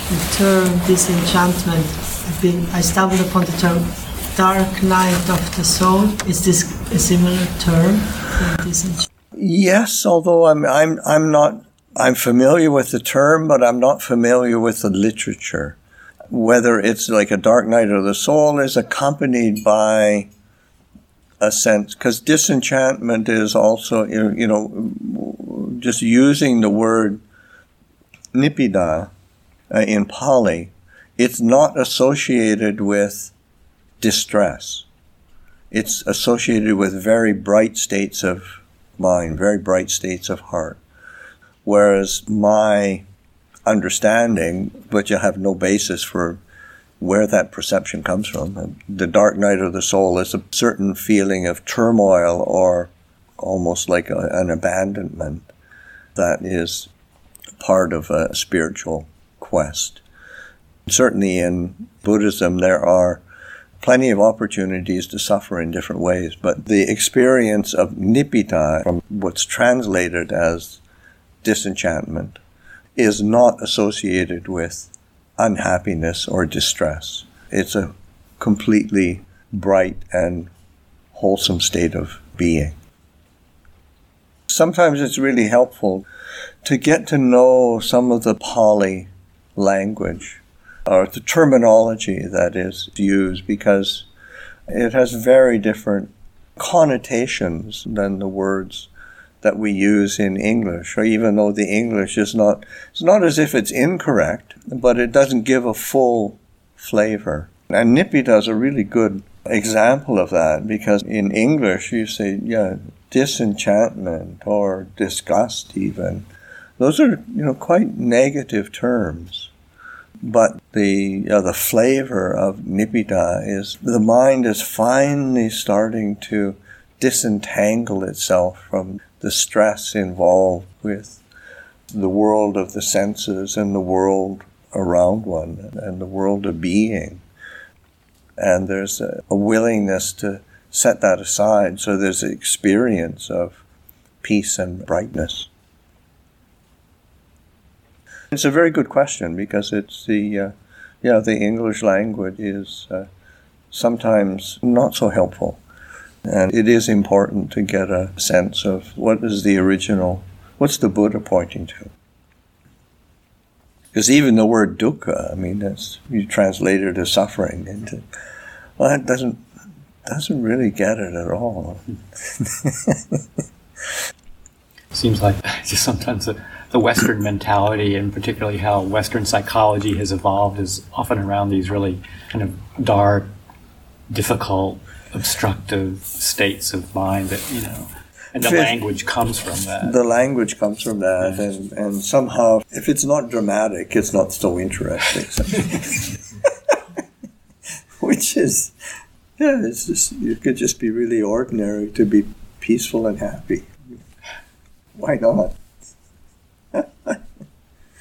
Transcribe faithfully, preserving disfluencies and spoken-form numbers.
the term disenchantment, I've been, I stumbled upon the term dark night of the soul. Is this a similar term? Disenchantment? Yes, although I'm I'm I'm not I'm familiar with the term, but I'm not familiar with the literature. Whether it's like a dark night of the soul is accompanied by a sense, because disenchantment is also, you know, just using the word nibbida uh, in Pali, it's not associated with distress. It's associated with very bright states of mind, very bright states of heart. Whereas my understanding, but you have no basis for where that perception comes from. The dark night of the soul is a certain feeling of turmoil or almost like a, an abandonment that is part of a spiritual quest. Certainly in Buddhism there are plenty of opportunities to suffer in different ways, but the experience of nibbida, from what's translated as disenchantment, is not associated with unhappiness or distress. It's a completely bright and wholesome state of being. Sometimes it's really helpful to get to know some of the Pali language, or the terminology that is used, because it has very different connotations than the words that we use in English, or even though the English is not, it's not as if it's incorrect, but it doesn't give a full flavor. And nibbida is a really good example of that, because in English you say, yeah, disenchantment or disgust even. Those are, you know, quite negative terms. But the uh, the flavor of nibbida is the mind is finally starting to disentangle itself from the stress involved with the world of the senses and the world around one and the world of being. And there's a, a willingness to set that aside, so there's an experience of peace and brightness. It's a very good question, because it's the, uh, you know, the English language is uh, sometimes not so helpful. And it is important to get a sense of what is the original, what's the Buddha pointing to? Because even the word dukkha, I mean, that's, you translate it as suffering into, well, that doesn't, doesn't really get it at all. Seems like just sometimes the, the Western mentality, and particularly how Western psychology has evolved, is often around these really kind of dark, difficult, obstructive states of mind that, you know, and the language comes from that. The language comes from that, yeah. and, and somehow, if it's not dramatic, it's not so interesting. Which is, yeah, it's just, it could just be really ordinary to be peaceful and happy. Why not?